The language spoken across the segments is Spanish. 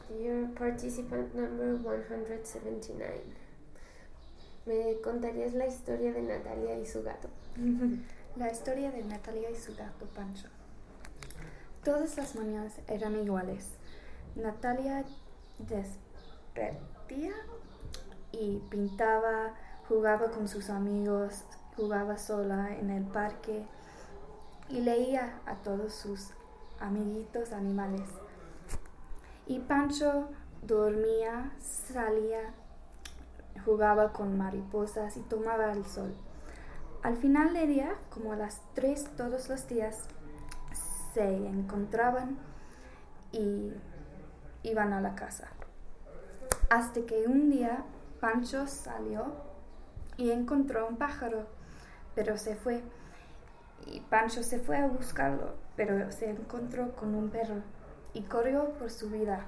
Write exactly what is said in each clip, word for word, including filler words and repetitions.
You're participant number one hundred seventy-nine. ¿Me contarías la historia de Natalia y su gato? La historia de Natalia y su gato Pancho. Todas las mañanas eran iguales. Natalia despertía y pintaba, jugaba con sus amigos, jugaba sola en el parque y leía a todos sus amiguitos animales. Y Pancho dormía, salía, jugaba con mariposas y tomaba el sol. Al final del día, como a las tres todos los días, se encontraban y iban a la casa. Hasta que un día Pancho salió y encontró un pájaro, pero se fue. Y Pancho se fue a buscarlo, pero se encontró con un perro y corrió por su vida.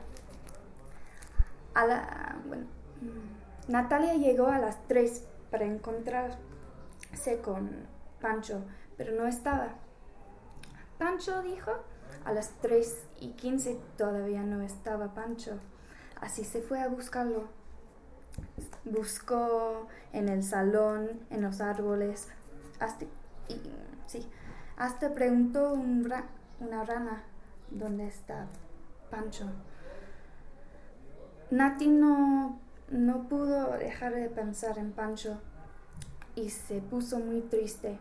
A la, bueno, Natalia llegó a las tres para encontrarse con Pancho, pero no estaba. Pancho dijo, a las tres y quince todavía no estaba Pancho, así se fue a buscarlo. Buscó en el salón, en los árboles, hasta, y, sí, hasta preguntó un ra, una rana dónde está Pancho. Nati no, no pudo dejar de pensar en Pancho y se puso muy triste.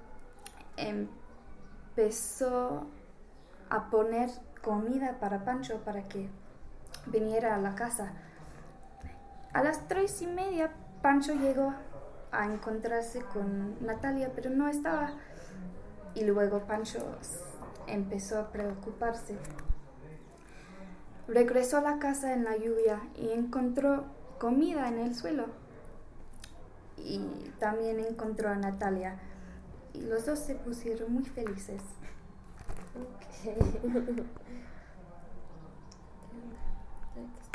Empezó a poner comida para Pancho para que viniera a la casa. A las tres y media Pancho llegó a encontrarse con Natalia, pero no estaba. Y luego Pancho empezó a preocuparse. Regresó a la casa en la lluvia y encontró comida en el suelo. Y también encontró a Natalia. Y los dos se pusieron muy felices. Okay.